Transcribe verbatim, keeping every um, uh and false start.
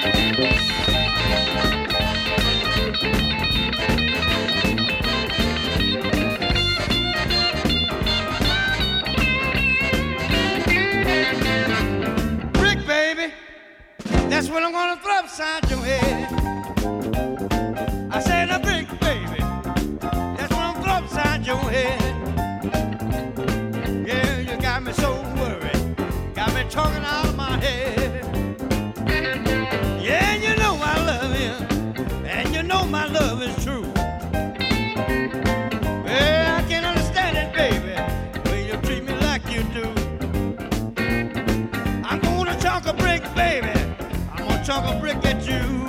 That's what I'm gonna throw upside your head. I said a brick, baby. That's what I'm throw upside your head. Yeah, you got me so worried. Got me talking out of my head. Yeah, you know I love you. And you know my love is true. Well, I can't understand it, baby, when you treat me like you do. I'm gonna chalk a brick, baby. Chalk a brick at you.